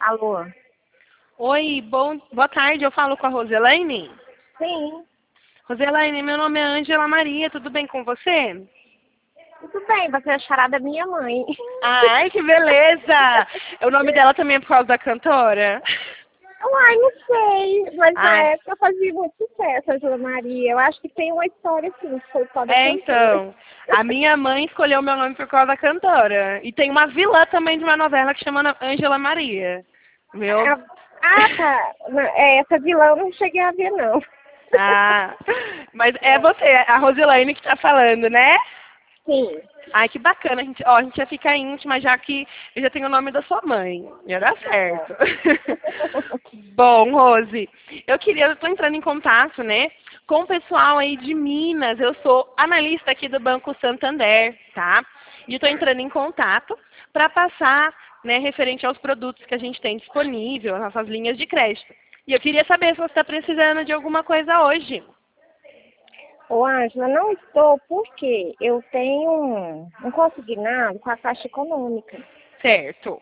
Alô? Oi, boa tarde, eu falo com a Roselaine? Sim, Roselaine, meu nome é Ângela Maria, tudo bem com você? tudo bem, você é charada da minha mãe. Ai, que beleza! O nome dela também é por causa da cantora? Uai, não sei, mas na Ai, época fazia muito sucesso a Angela Maria. Eu acho que tem uma história assim, que foi por causa da cantora. então, a minha mãe escolheu meu nome por causa da cantora. E tem uma vilã também de uma novela que chama Ângela Maria. Meu, Tá. Essa vilã eu não cheguei a ver, não. ah, mas é você, a Roselaine que tá falando, né? Sim. Ai, que bacana. A gente ia ficar íntima, já que eu já tenho o nome da sua mãe. Ia dar certo. Bom, Rose, eu tô entrando em contato, né, com o pessoal aí de Minas. Eu sou analista aqui do Banco Santander, tá? E estou entrando em contato para passar, né, referente aos produtos que a gente tem disponível, nossas linhas de crédito. E eu queria saber se você está precisando de alguma coisa hoje. Ô, Ângela, não estou porque eu tenho um consignado com a Caixa Econômica. Certo.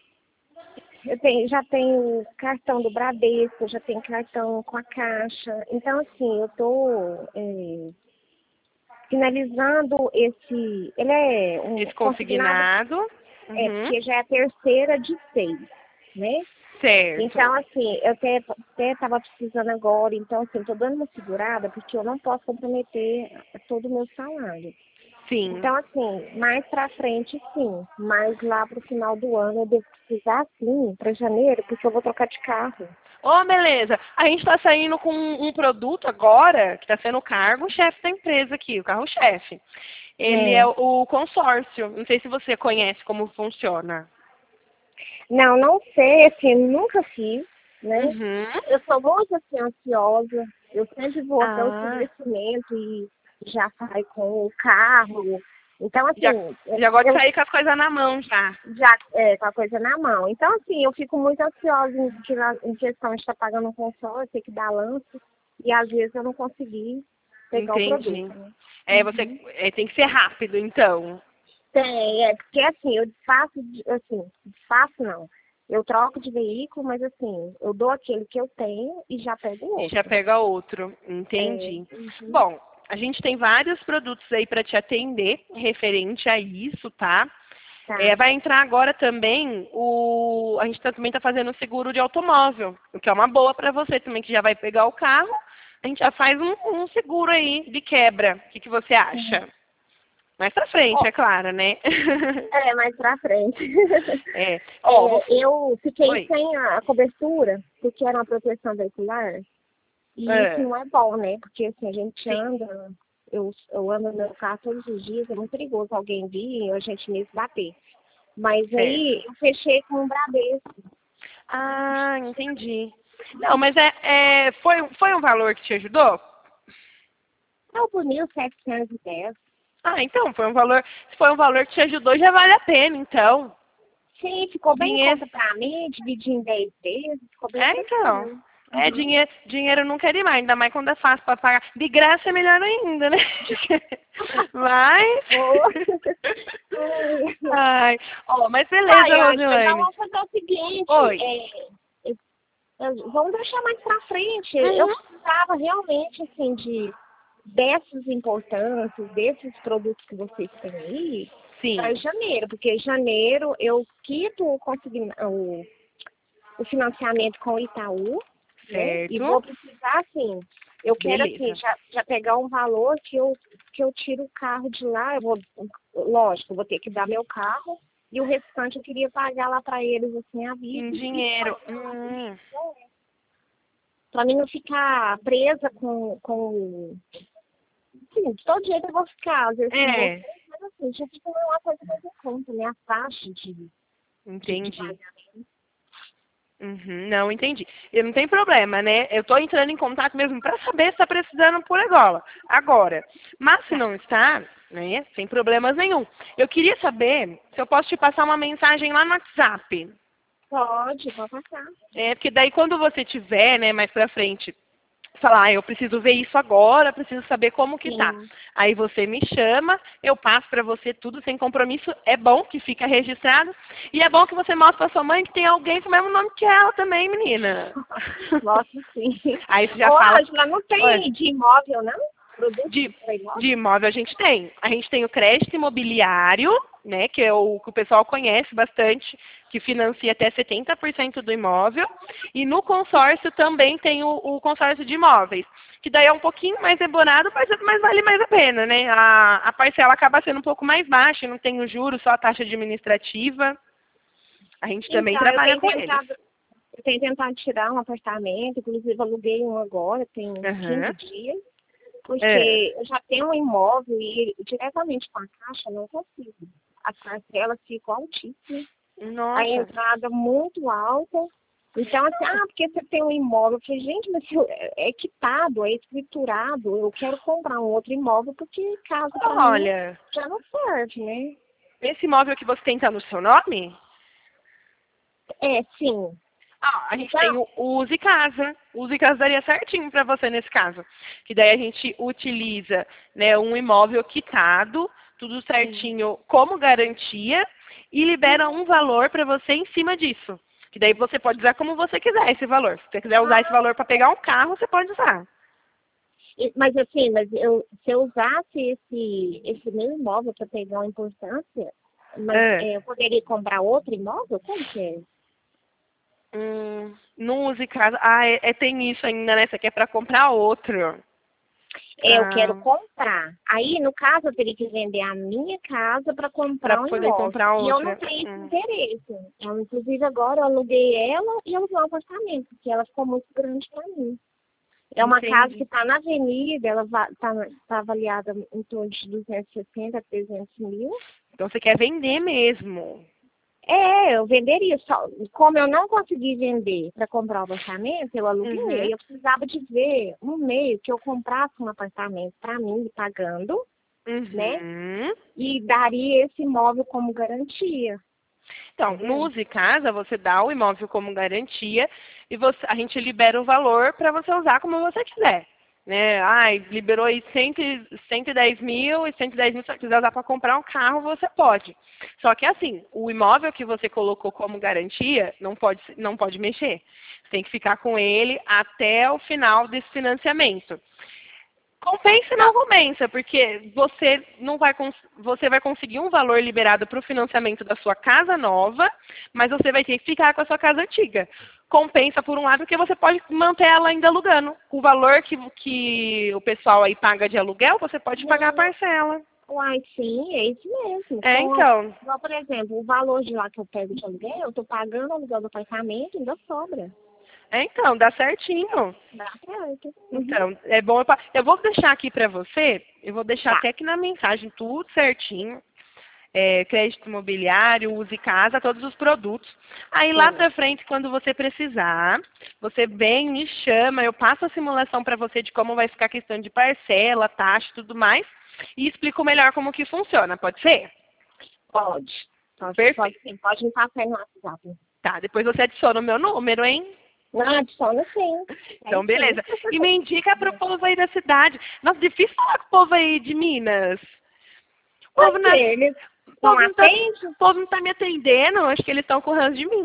Já tenho cartão do Bradesco, já tenho cartão com a Caixa. Então, assim, eu estou finalizando esse. Ele é um Esse consignado, consignado. Uhum. porque já é a terceira de 6, né? Certo. Então, assim, eu até estava precisando agora, então, assim, estou dando uma segurada, porque eu não posso comprometer todo o meu salário. Sim. Então, assim, mais para frente, sim. Mas lá para o final do ano eu devo precisar, sim, para janeiro, porque eu vou trocar de carro. Ô, beleza. A gente está saindo com um produto agora, que está sendo o cargo-chefe da empresa aqui, o carro-chefe. Ele é É. o consórcio. Não sei se você conhece como funciona. Não, não sei, assim, nunca fiz, né? Uhum. Eu sou muito, assim, ansiosa. Eu sempre vou até o Ah, estabelecimento e já saio com o carro. Então, já, assim, já gosto de eu sair com as coisas na mão já. já com a coisa na mão. Então, assim, eu fico muito ansiosa em questão de estar pagando um consórcio, ter que dar lance, e às vezes eu não consegui pegar o produto, Entendi. né? Você tem que ser rápido, então. Tem, porque assim, eu desfaço não. Eu troco de veículo, mas assim, eu dou aquele que eu tenho e já pego o E já outro. pega outro. É, Entendi. uhum, Bom, a gente tem vários produtos aí para te atender referente a isso, tá? tá. Vai entrar agora também a gente também está fazendo o seguro de automóvel, o que é uma boa para você também, que já vai pegar o carro. A gente já faz um seguro aí de quebra. O que você acha? Mais pra frente, Ó, é claro, né? mais pra frente. Ó, vou... Eu fiquei Oi. sem a cobertura, porque era uma proteção veicular, e isso É, não é bom, né? Porque assim, a gente sim, anda, eu ando no meu carro todos os dias, é muito perigoso alguém vir ou a gente mesmo bater. Mas certo. aí eu fechei com o Bradesco. Ah, entendi. Não, mas foi um valor que te ajudou? Eu por 1.710. Ah, então, se foi um valor que te ajudou, já vale a pena, então. Sim, ficou bem em Dinheiro, conta pra mim, dividi em 10 vezes, ficou bem então. certinho. Uhum. Dinheiro nunca é demais, ainda mais quando é fácil para pagar. De graça é melhor ainda, né? Mas. Boa. Ai, mas beleza, Ai, Ângela, então Roselaine. vamos fazer o seguinte, Oi. vamos deixar mais pra frente. Eu Uhum. precisava realmente, assim, dessas importâncias, desses produtos que vocês têm aí, para Sim, janeiro, porque em janeiro eu quito o financiamento com o Itaú, né? E vou certo. precisar, assim, eu quero, assim, Beleza. já pegar um valor que eu tiro o carro de lá, lógico, eu vou ter que dar meu carro, e o restante eu queria pagar lá para eles, assim, à Em vista, e dinheiro. para mim não ficar presa sim, de todo jeito eu vou ficar, às vezes com É, vocês, mas assim, já fica uma coisa mais em conta, né? A taxa de entendi. pagamento. Uhum, não, entendi. E não tem problema, né? Eu tô entrando em contato mesmo para saber se está precisando por agora. Mas se Tá. não está, né, sem problemas nenhum. Eu queria saber se eu posso te passar uma mensagem lá no WhatsApp. Pode passar. Porque daí quando você tiver, né, mais pra frente, falar, eu preciso ver isso agora, preciso saber como que tá. Sim. Aí você me chama, eu passo para você tudo sem compromisso. É bom que fica registrado. E é bom que você mostre para sua mãe que tem alguém com o mesmo nome que ela também, menina. Nossa, sim. Aí você já Ô, fala. Ângela, não Olha, tem de imóvel, não? Produto de, para imóvel? de imóvel a gente tem. A gente tem o crédito imobiliário, né, que é o que o pessoal conhece bastante, que financia até 70% do imóvel. E no consórcio também tem o consórcio de imóveis, que daí é um pouquinho mais demorado, mas vale mais a pena, né? A parcela acaba sendo um pouco mais baixa, não tem o juros, só a taxa administrativa. A gente também Então, trabalha com eles. eu tenho tentado tirar um apartamento, inclusive aluguei um agora, tem uns 15 Aham. dias, É. porque eu já tenho um imóvel e diretamente com a Caixa eu não consigo. As parcelas ficam altíssimas, a Nossa. entrada muito alta. Então, assim, porque você tem um imóvel, eu falei, gente, mas é quitado, é escriturado, eu quero comprar um outro imóvel porque casa para mim Olha, já não serve, né? esse imóvel que você tem tá no seu nome? É, sim. A gente tem Então, o Use Casa. O Use Casa daria certinho para você nesse caso. Que daí a gente utiliza, né, um imóvel quitado, tudo sim. certinho como garantia, e libera um valor para você em cima disso. Que daí você pode usar como você quiser esse valor. Se você quiser usar esse valor para pegar um carro, você pode usar. Mas assim, se eu usasse esse meu imóvel para pegar uma importância, mas É. eu poderia comprar outro imóvel? Como que é? Não use casa. Tem isso ainda, né? Você quer para comprar outro. Eu quero Ah, comprar. Aí, no caso, eu teria que vender a minha casa para para comprar um poder imóvel. comprar E eu não outra. tenho esse interesse. Inclusive, agora eu aluguei ela e aluguei um apartamento, porque ela ficou muito grande para mim. É uma casa que Entendi. está na avenida, ela tá avaliada em torno de 260 a 300 mil. Então você quer vender mesmo. Eu venderia. Só, como eu não consegui vender para comprar o apartamento, eu Uhum. aluguei. Eu precisava de ver um meio que eu comprasse um apartamento para mim, pagando, né? Uhum. E daria esse imóvel como garantia, Então, no entendeu? Use Casa, você dá o imóvel como garantia e a gente libera o valor para você usar como você quiser. Né? Liberou aí 110 mil, e 110 mil, se você quiser usar para comprar um carro, você pode. Só que assim, o imóvel que você colocou como garantia não pode mexer. Você tem que ficar com ele até o final desse financiamento. Compensa e Não, não compensa, porque você não vai você vai conseguir um valor liberado para o financiamento da sua casa nova, mas você vai ter que ficar com a sua casa antiga. Compensa por um lado porque você pode manter ela ainda alugando. O valor que o pessoal aí paga de aluguel, você pode pagar a não, parcela. uai, sim, é isso mesmo. Então. Igual, por exemplo, o valor de lá que eu pego de aluguel, eu estou pagando o aluguel do apartamento, ainda sobra. Então, dá certinho. Dá certo. Uhum. Então, é bom. Eu vou deixar aqui para você, eu vou deixar Tá. até aqui na mensagem tudo certinho. Crédito imobiliário, Use Casa, todos os produtos. Aí lá Sim. pra frente, quando você precisar, você vem, me chama, eu passo a simulação para você de como vai ficar a questão de parcela, taxa e tudo mais, e explico melhor como que funciona, pode ser? Pode. Pode Perfeito. sim. Pode me passar aí no WhatsApp. Tá, depois você adiciona o meu número, hein? Não, adiciona sim. Tem Então, sim. beleza. E me indica pro povo aí da cidade. Nossa, difícil falar com o povo aí de Minas. O Por povo quê? não, Eles o não povo não tá, atendem? o povo não tá me atendendo, acho que eles estão com ranço de mim.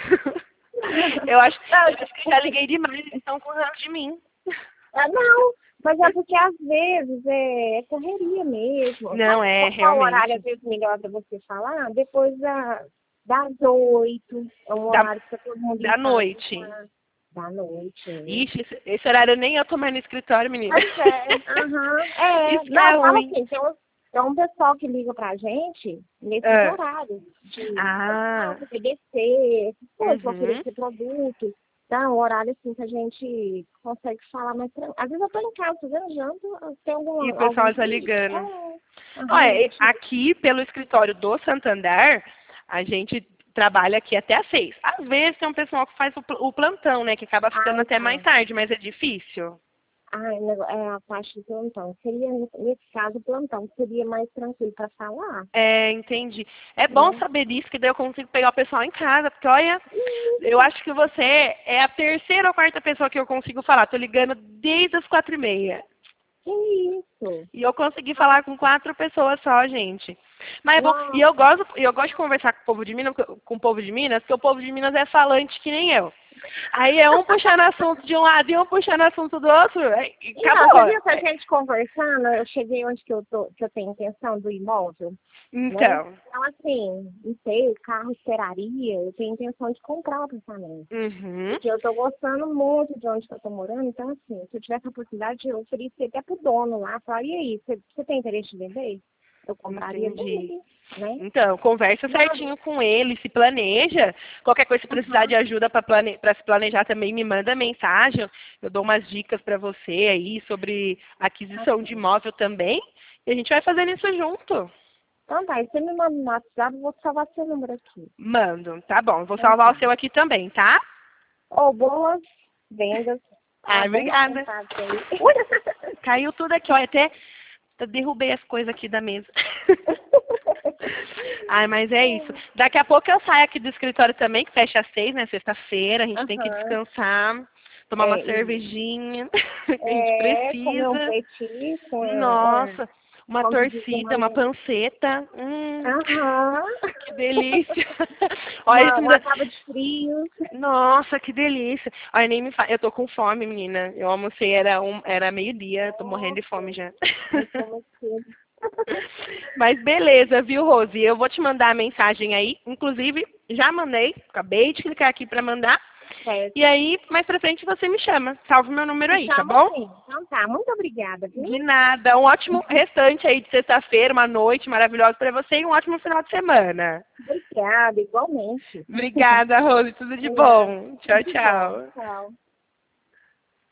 Eu acho que já liguei demais, eles estão com ranço de mim. Não, mas é porque às vezes é correria mesmo. Não, Sabe qual horário realmente. às vezes melhor para você falar? Depois das 8, é um Da, horário que tá todo mundo em da casa. noite. Da noite. Ixi, esse horário nem eu tô mais no escritório, menina. Pois é, aham. Isso que Não, é eu falo ruim. assim, tem um pessoal que liga pra gente nesses Ah, horários de ah, BDC, essas coisas, pra uhum. oferecer produtos. Então, horário assim que a gente consegue falar mais tranquilo. Às vezes eu tô em casa fazendo janta, tem E o algum pessoal está vídeo. ligando. Aham, Olha, gente. aqui pelo escritório do Santander, a gente trabalha aqui até às 6. Às vezes tem um pessoal que faz o plantão, né? Que acaba ficando até mais Tá. tarde, mas é difícil. A parte do plantão. Seria, nesse caso, o plantão seria mais tranquilo para falar, Entendi. É bom né? saber disso, que daí eu consigo pegar o pessoal em casa, porque olha, Eu acho que você é a terceira ou quarta pessoa que eu consigo falar. Tô ligando desde as 4h30. Que isso? E eu consegui falar com 4 pessoas só, gente. Mas é bom. E eu gosto de conversar com o povo de Minas, porque o povo de Minas é falante que nem eu. Aí é um puxando assunto de um lado e um puxando assunto do outro. E acabou. Você viu que a gente conversando, eu cheguei onde que eu tenho intenção do imóvel. Então. Né? Então, assim, não sei, o carro esperaria, eu tenho intenção de comprar o apartamento. Uhum. Porque eu tô gostando muito de onde que eu tô morando, então, assim, se eu tivesse a oportunidade, eu oferecia até pro dono lá, falar, e aí, você tem interesse de vender? Eu compraria dele, né? Então, conversa certinho com ele, se planeja. Qualquer coisa, se precisar de ajuda para se planejar também, me manda mensagem. Eu dou umas dicas para você aí sobre aquisição de imóvel também. E a gente vai fazendo isso junto. Então tá, você me manda no WhatsApp, eu vou salvar seu número aqui. Mando, tá bom. Eu vou salvar o seu aqui também, tá? Boas vendas. Ai, obrigada. Ui, caiu tudo aqui, olha, até derrubei as coisas aqui da mesa. Ai, mas é isso. Daqui a pouco eu saio aqui do escritório também, que fecha às 6, né? Sexta-feira, a gente tem que descansar, tomar uma cervejinha, que a gente precisa. Comer um petisco. Nossa, uma torcida, uma panceta. Que delícia. Olha, uma tábua de frio. Nossa, que delícia. Olha, nem me fala. Eu tô com fome, menina. Eu almocei, era meio-dia. Tô morrendo de fome já. Mas beleza, viu, Rose? Eu vou te mandar a mensagem aí. Inclusive, já mandei. Acabei de clicar aqui pra mandar. E aí, mais pra frente, você me chama. Salve meu número aí, tá bom? Sim. Então tá, muito obrigada. Viu? De nada. Um ótimo restante aí de sexta-feira, uma noite maravilhosa pra você e um ótimo final de semana. Obrigada, igualmente. Obrigada, Rose. Tudo de bom. Tchau, tchau. Tchau.